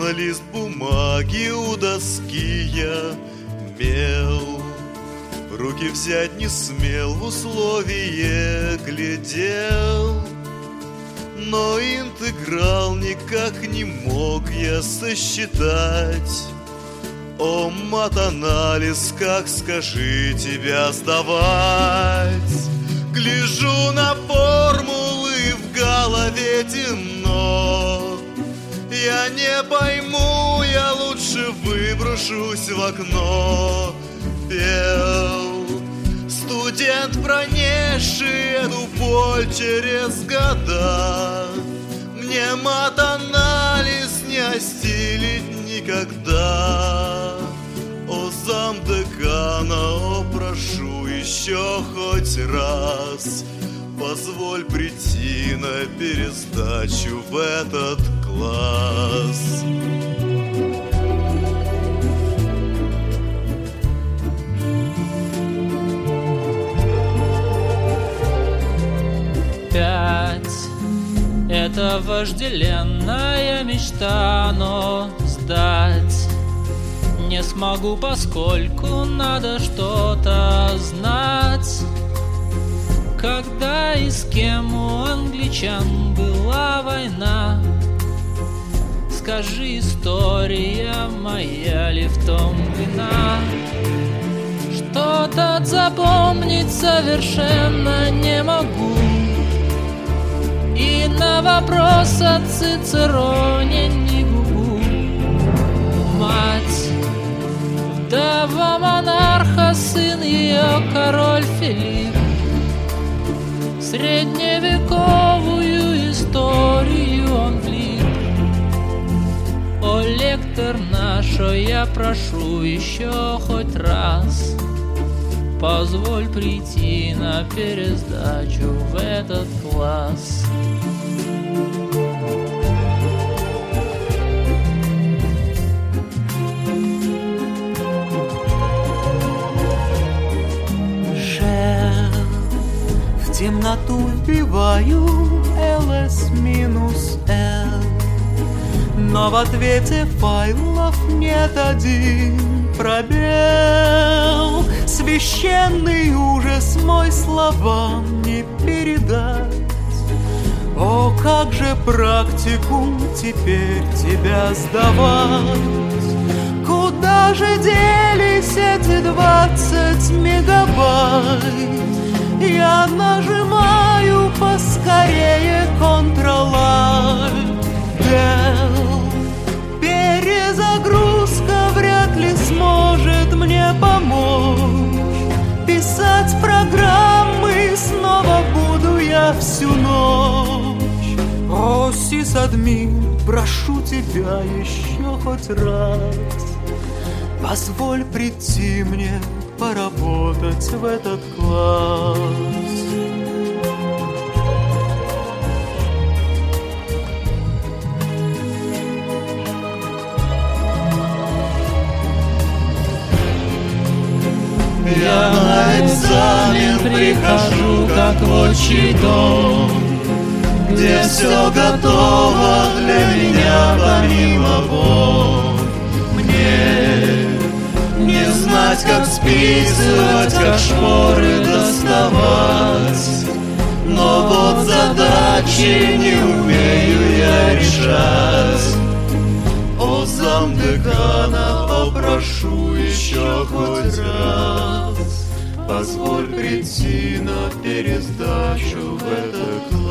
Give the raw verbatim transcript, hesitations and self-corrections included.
на лист бумаги, у доски я мел. В руки взять не смел, в условие глядел. Но интеграл никак не мог я сосчитать. О, мат-анализ, как, скажи, тебя сдавать? Гляжу на формулы, в голове темно. Я не пойму, я лучше выброшусь в окно. Пел студент, пронесший эту боль через года. Мне мат-анализ не осилить никогда. О, замдекана, о, прошу еще хоть раз, позволь прийти на пересдачу в этот класс. Пять — это вожделенная мечта, но сдать не смогу, поскольку надо что-то знать. Когда и с кем у англичан была война? Скажи, история моя ли в том вина? Что-то запомнить совершенно не могу. И на вопрос о Цицероне не губу. Мать, вдова монарха, сын ее король Филипп. Средневековую историю он влип. О, лектор наш, о, я прошу еще хоть раз, позволь прийти на пересдачу в этот класс. В темноту вбиваю эл эс минус эл, но в ответе файлов нет один пробел. Священный ужас мой словам не передать. О, как же практикум теперь тебя сдавать? Куда же делись эти двадцать мегабайт? Я нажимаю поскорее Ctrl-Alt-Del. Перезагрузка вряд ли сможет мне помочь. Писать программы снова буду я всю ночь. О, сисадмин, прошу тебя еще хоть раз, позволь прийти мне поработать в этот класс. Я на экзамен прихожу, как в отчий дом, где все готово для меня помимо бомб. Мне не знать, как списывать, как шпоры доставать, но вот задачи не умею я решать. О, замдекана, попрошу еще хоть раз, позволь прийти на пересдачу в этот класс.